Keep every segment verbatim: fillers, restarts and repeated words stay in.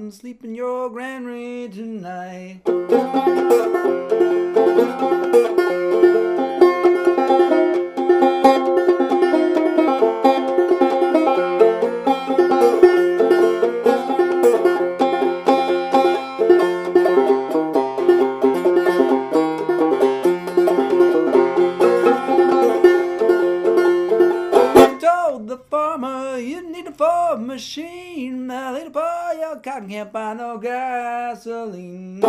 down, sleep in your granary tonight. The farmer, you need a farm machine. Now later for your cotton, can't buy no gasoline.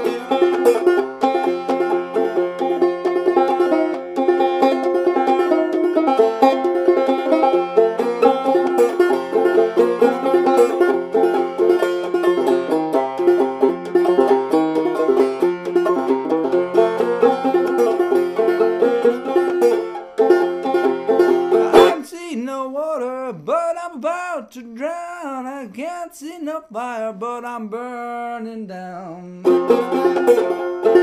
No water, but I'm about to drown. I can't see no fire, but I'm burning down.